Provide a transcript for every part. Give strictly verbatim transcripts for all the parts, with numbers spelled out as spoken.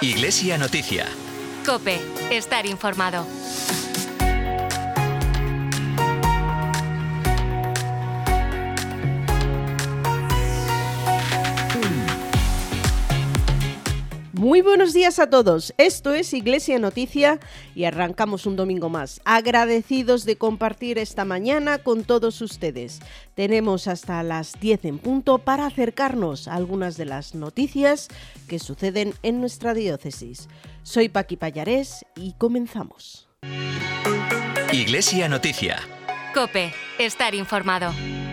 Iglesia Noticia. COPE. Estar informado. Muy buenos días a todos, esto es Iglesia Noticia y arrancamos un domingo más. Agradecidos de compartir esta mañana con todos ustedes. Tenemos hasta las diez en punto para acercarnos a algunas de las noticias que suceden en nuestra diócesis. Soy Paqui Pallarés y comenzamos. Iglesia Noticia. COPE. Estar informado.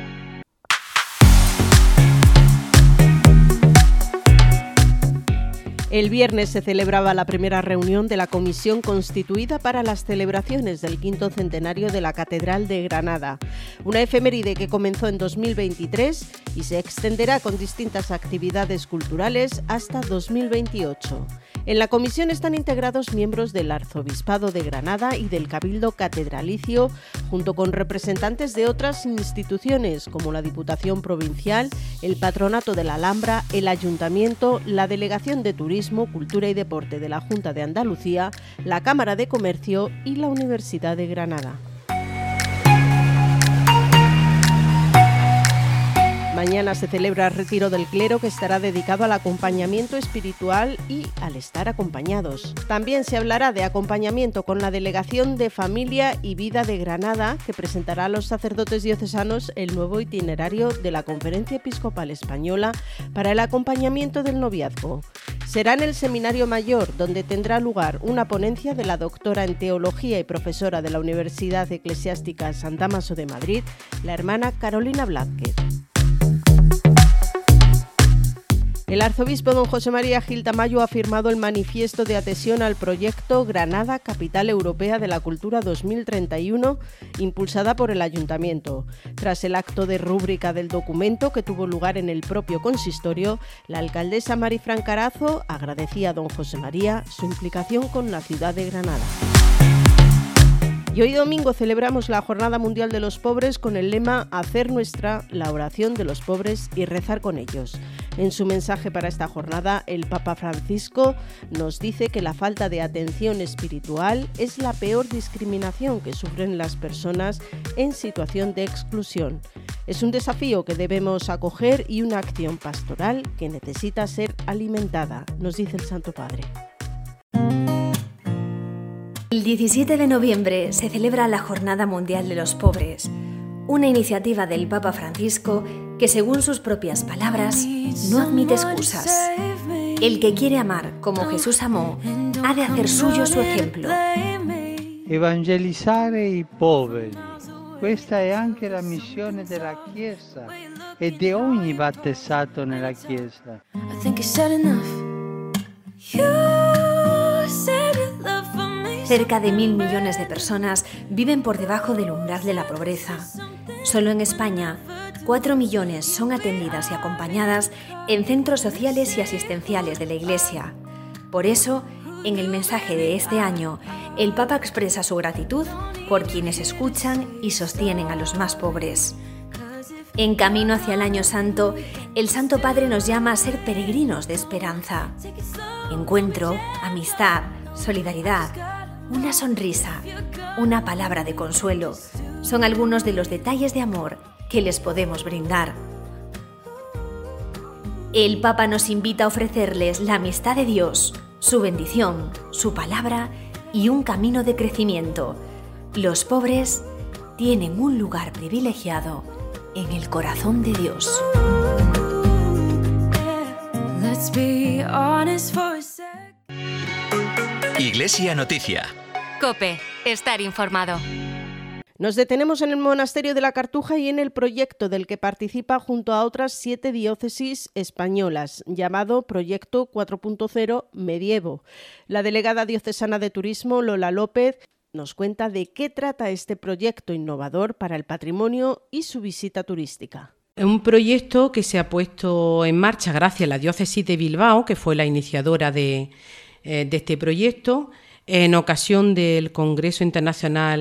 El viernes se celebraba la primera reunión de la comisión constituida para las celebraciones del quinto centenario de la Catedral de Granada, una efeméride que comenzó en dos mil veintitrés y se extenderá con distintas actividades culturales hasta dos mil veintiocho. En la comisión están integrados miembros del Arzobispado de Granada y del Cabildo Catedralicio, junto con representantes de otras instituciones como la Diputación Provincial, el Patronato de la Alhambra, el Ayuntamiento, la Delegación de Turismo, Cultura y Deporte de la Junta de Andalucía, la Cámara de Comercio y la Universidad de Granada. Mañana se celebra el retiro del clero, que estará dedicado al acompañamiento espiritual y al estar acompañados. También se hablará de acompañamiento con la Delegación de Familia y Vida de Granada, que presentará a los sacerdotes diocesanos el nuevo itinerario de la Conferencia Episcopal Española para el acompañamiento del noviazgo. Será en el Seminario Mayor, donde tendrá lugar una ponencia de la doctora en Teología y profesora de la Universidad Eclesiástica San Dámaso de Madrid, la hermana Carolina Blázquez. El arzobispo don José María Gil Tamayo ha firmado el manifiesto de adhesión al proyecto Granada, Capital Europea de la Cultura dos mil treinta y uno, impulsada por el Ayuntamiento. Tras el acto de rúbrica del documento, que tuvo lugar en el propio consistorio, la alcaldesa Marifran Carazo agradecía a don José María su implicación con la ciudad de Granada. Y hoy domingo celebramos la Jornada Mundial de los Pobres con el lema Hacer nuestra la oración de los pobres y rezar con ellos. En su mensaje para esta jornada, el Papa Francisco nos dice que la falta de atención espiritual es la peor discriminación que sufren las personas en situación de exclusión. Es un desafío que debemos acoger y una acción pastoral que necesita ser alimentada, nos dice el Santo Padre. El diecisiete de noviembre se celebra la Jornada Mundial de los Pobres, una iniciativa del Papa Francisco que, según sus propias palabras, no admite excusas. El que quiere amar como Jesús amó, ha de hacer suyo su ejemplo. Evangelizzare i poveri. Questa è anche la missione della Chiesa e di ogni battezzato nella Chiesa. Cerca de mil millones de personas viven por debajo del umbral de la pobreza. Solo en España, cuatro millones son atendidas y acompañadas en centros sociales y asistenciales de la Iglesia. Por eso, en el mensaje de este año, el Papa expresa su gratitud por quienes escuchan y sostienen a los más pobres. En camino hacia el Año Santo, el Santo Padre nos llama a ser peregrinos de esperanza. Encuentro, amistad, solidaridad, una sonrisa, una palabra de consuelo, son algunos de los detalles de amor que les podemos brindar. El Papa nos invita a ofrecerles la amistad de Dios, su bendición, su palabra y un camino de crecimiento. Los pobres tienen un lugar privilegiado en el corazón de Dios. Iglesia Noticia. COPE. Estar informado. Nos detenemos en el Monasterio de la Cartuja y en el proyecto del que participa junto a otras siete diócesis españolas, llamado Proyecto cuatro punto cero Medievo. La delegada diocesana de Turismo, Lola López, nos cuenta de qué trata este proyecto innovador para el patrimonio y su visita turística. Es un proyecto que se ha puesto en marcha gracias a la diócesis de Bilbao, que fue la iniciadora de, eh, de este proyecto, en ocasión del Congreso Internacional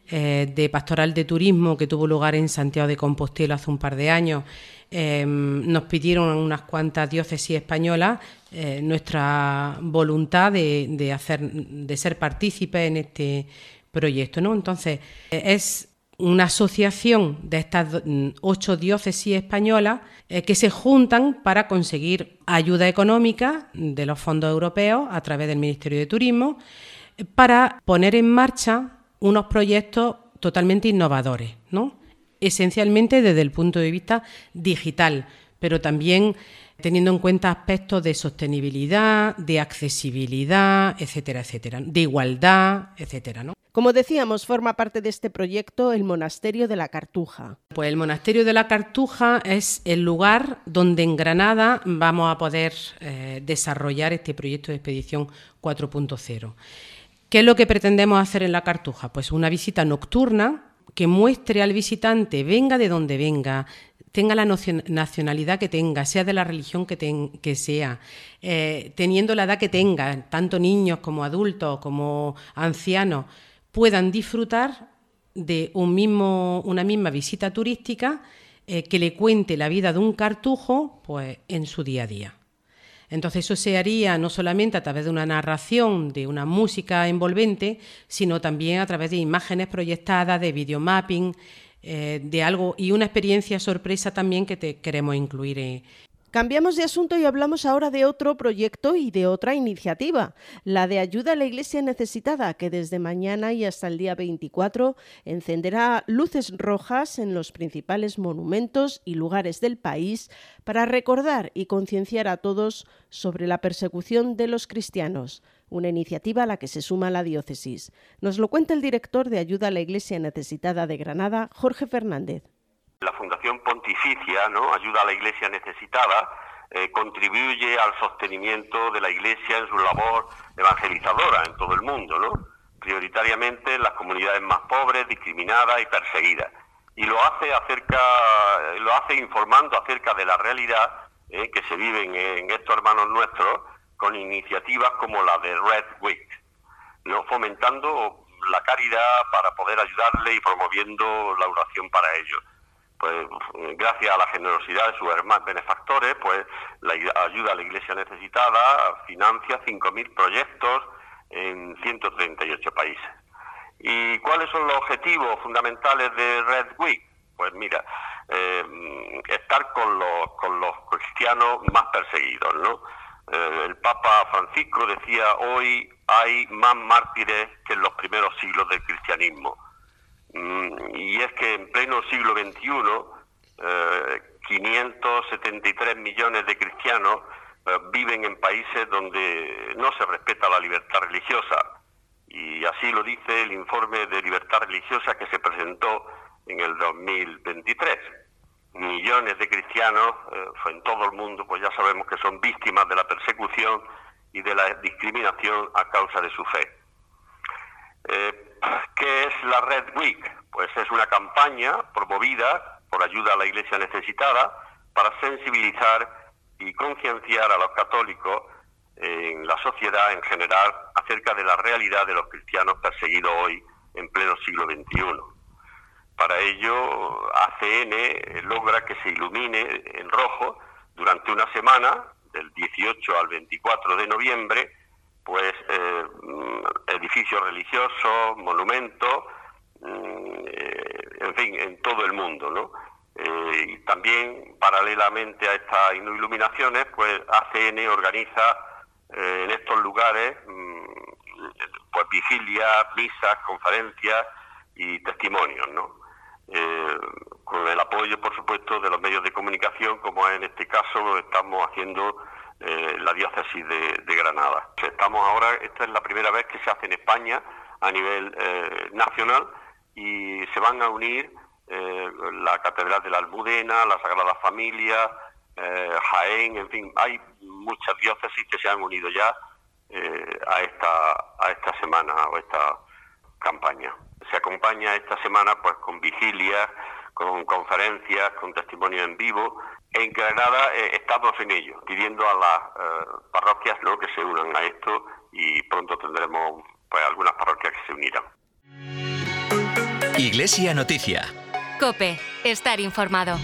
eh, de pastoral de turismo que tuvo lugar en Santiago de Compostela hace un par de años, eh, nos pidieron unas cuantas diócesis españolas eh, nuestra voluntad de, de, hacer, de ser partícipes en este proyecto, ¿no? Entonces, eh, es una asociación de estas ocho diócesis españolas eh, que se juntan para conseguir ayuda económica de los fondos europeos a través del Ministerio de Turismo eh, para poner en marcha unos proyectos totalmente innovadores, ¿no? Esencialmente desde el punto de vista digital, pero también teniendo en cuenta aspectos de sostenibilidad, de accesibilidad, etcétera, etcétera, de igualdad, etcétera, ¿no? Como decíamos, forma parte de este proyecto el Monasterio de la Cartuja. Pues el Monasterio de la Cartuja es el lugar donde en Granada vamos a poder eh, desarrollar este proyecto de expedición cuatro punto cero. ¿Qué es lo que pretendemos hacer en la Cartuja? Pues una visita nocturna que muestre al visitante, venga de donde venga, tenga la nacionalidad que tenga, sea de la religión que, ten, que sea, eh, teniendo la edad que tenga, tanto niños como adultos, como ancianos, puedan disfrutar de un mismo, una misma visita turística eh, que le cuente la vida de un cartujo pues, en su día a día. Entonces eso se haría no solamente a través de una narración, de una música envolvente, sino también a través de imágenes proyectadas, de videomapping, eh, de algo y una experiencia sorpresa también que te queremos incluir. Eh. Cambiamos de asunto y hablamos ahora de otro proyecto y de otra iniciativa, la de ayuda a la Iglesia necesitada, que desde mañana y hasta el día veinticuatro encenderá luces rojas en los principales monumentos y lugares del país para recordar y concienciar a todos sobre la persecución de los cristianos, una iniciativa a la que se suma la diócesis. Nos lo cuenta el director de Ayuda a la Iglesia Necesitada de Granada, Jorge Fernández. La Fundación Pontificia, ¿no?, Ayuda a la Iglesia Necesitada, eh, contribuye al sostenimiento de la Iglesia en su labor evangelizadora en todo el mundo, ¿no?, prioritariamente en las comunidades más pobres, discriminadas y perseguidas. Y lo hace acerca, lo hace informando acerca de la realidad eh, que se vive en, en estos hermanos nuestros, con iniciativas como la de Red Week, ¿no?, fomentando la caridad para poder ayudarle y promoviendo la oración para ellos. Pues gracias a la generosidad de sus hermanos benefactores, pues la Ayuda a la Iglesia Necesitada financia cinco mil proyectos en ciento treinta y ocho países. ¿Y cuáles son los objetivos fundamentales de Red Week? Pues mira, eh, estar con los, con los cristianos más perseguidos, ¿no? Eh, el Papa Francisco decía, hoy hay más mártires que en los primeros siglos del cristianismo. Y es que en pleno siglo veintiuno, eh, quinientos setenta y tres millones de cristianos eh, viven en países donde no se respeta la libertad religiosa. Y así lo dice el informe de libertad religiosa que se presentó en el dos mil veintitrés. Millones de cristianos eh, en todo el mundo, pues ya sabemos que son víctimas de la persecución y de la discriminación a causa de su fe. Eh, ¿Qué es la Red Week? Pues es una campaña promovida por Ayuda a la Iglesia Necesitada para sensibilizar y concienciar a los católicos en la sociedad en general acerca de la realidad de los cristianos perseguidos hoy en pleno siglo veintiuno. Para ello, A C N logra que se ilumine en rojo durante una semana, del dieciocho al veinticuatro de noviembre, pues eh, edificios religiosos, monumentos, eh, en fin, en todo el mundo, ¿no? Eh, y también, paralelamente a estas iluminaciones, pues A C N organiza eh, en estos lugares pues vigilias, misas, conferencias y testimonios, ¿no? Eh, con el apoyo, por supuesto, de los medios de comunicación, como en este caso lo estamos haciendo Eh, la diócesis de, de Granada. Estamos ahora, esta es la primera vez que se hace en España a nivel eh, nacional y se van a unir eh, la Catedral de la Almudena, la Sagrada Familia, eh, Jaén, en fin, hay muchas diócesis que se han unido ya eh, a esta a esta semana o esta campaña. Se acompaña esta semana pues con vigilias, con conferencias, con testimonio en vivo. En Granada eh, estamos en ello, pidiendo a las eh, parroquias, ¿no?, que se unan a esto y pronto tendremos pues algunas parroquias que se unirán. Iglesia Noticia. COPE. Estar informado.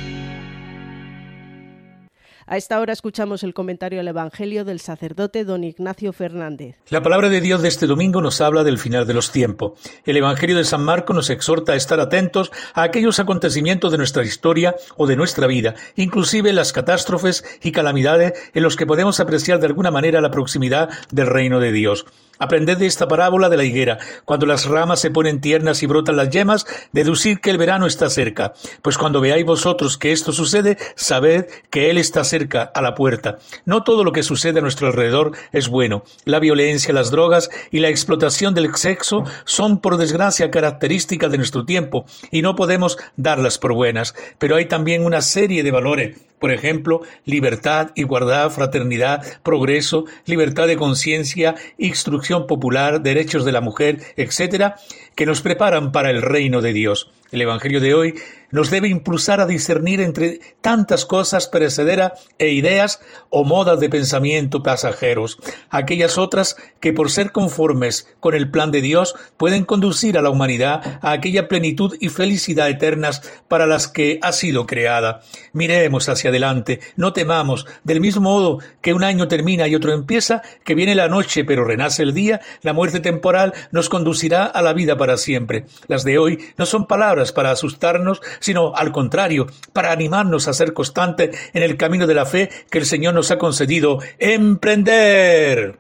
A esta hora escuchamos el comentario al Evangelio del sacerdote don Ignacio Fernández. La palabra de Dios de este domingo nos habla del final de los tiempos. El Evangelio de San Marcos nos exhorta a estar atentos a aquellos acontecimientos de nuestra historia o de nuestra vida, inclusive las catástrofes y calamidades en los que podemos apreciar de alguna manera la proximidad del reino de Dios. Aprended de esta parábola de la higuera. Cuando las ramas se ponen tiernas y brotan las yemas, deducid que el verano está cerca. Pues cuando veáis vosotros que esto sucede, sabed que Él está cerca, a la puerta. No todo lo que sucede a nuestro alrededor es bueno. La violencia, las drogas y la explotación del sexo son, por desgracia, características de nuestro tiempo y no podemos darlas por buenas. Pero hay también una serie de valores. Por ejemplo, libertad, igualdad, fraternidad, progreso, libertad de conciencia, instrucción popular, derechos de la mujer, etcétera, que nos preparan para el reino de Dios. El Evangelio de hoy nos debe impulsar a discernir entre tantas cosas perecederas e ideas o modas de pensamiento pasajeros, aquellas otras que por ser conformes con el plan de Dios pueden conducir a la humanidad a aquella plenitud y felicidad eternas para las que ha sido creada. Miremos hacia adelante, no temamos, del mismo modo que un año termina y otro empieza, que viene la noche pero renace el día, la muerte temporal nos conducirá a la vida para siempre. Las de hoy no son palabras para asustarnos, sino al contrario, para animarnos a ser constantes en el camino de la fe que el Señor nos ha concedido emprender.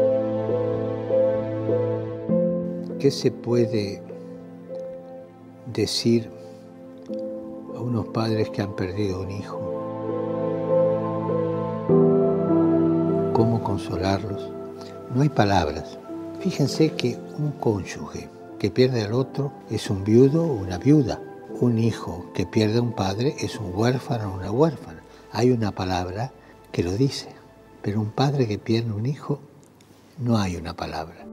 ¿Qué se puede decir a unos padres que han perdido un hijo? ¿Cómo consolarlos? No hay palabras. Fíjense que un cónyuge que pierde al otro es un viudo o una viuda. Un hijo que pierde a un padre es un huérfano o una huérfana. Hay una palabra que lo dice, pero un padre que pierde un hijo, no hay una palabra.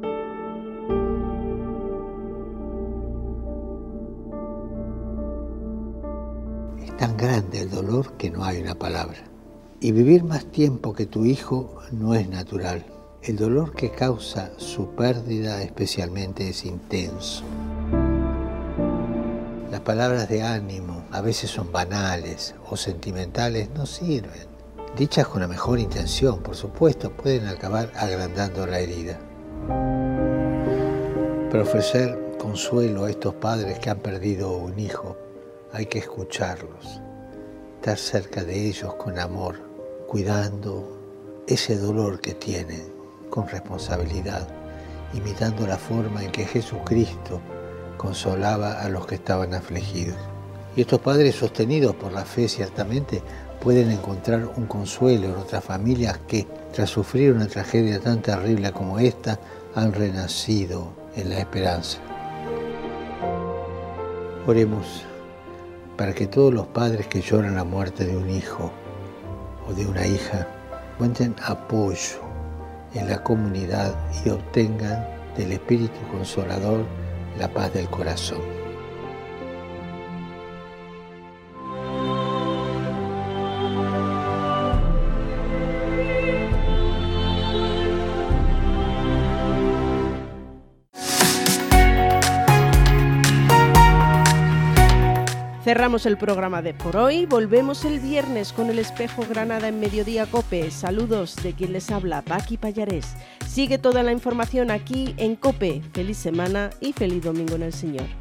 Es tan grande el dolor que no hay una palabra. Y vivir más tiempo que tu hijo no es natural. El dolor que causa su pérdida especialmente es intenso. Las palabras de ánimo a veces son banales o sentimentales, no sirven. Dichas con la mejor intención, por supuesto, pueden acabar agrandando la herida. Para ofrecer consuelo a estos padres que han perdido un hijo, hay que escucharlos, estar cerca de ellos con amor, cuidando ese dolor que tienen con responsabilidad, imitando la forma en que Jesucristo consolaba a los que estaban afligidos. Y estos padres, sostenidos por la fe, ciertamente pueden encontrar un consuelo en otras familias que, tras sufrir una tragedia tan terrible como esta, han renacido en la esperanza. Oremos para que todos los padres que lloran la muerte de un hijo o de una hija encuentren apoyo en la comunidad y obtengan del Espíritu Consolador la paz del corazón. Cerramos el programa de por hoy. Volvemos el viernes con el Espejo Granada en Mediodía COPE. Saludos de quien les habla, Paqui Pallarés. Sigue toda la información aquí en COPE. Feliz semana y feliz domingo en el Señor.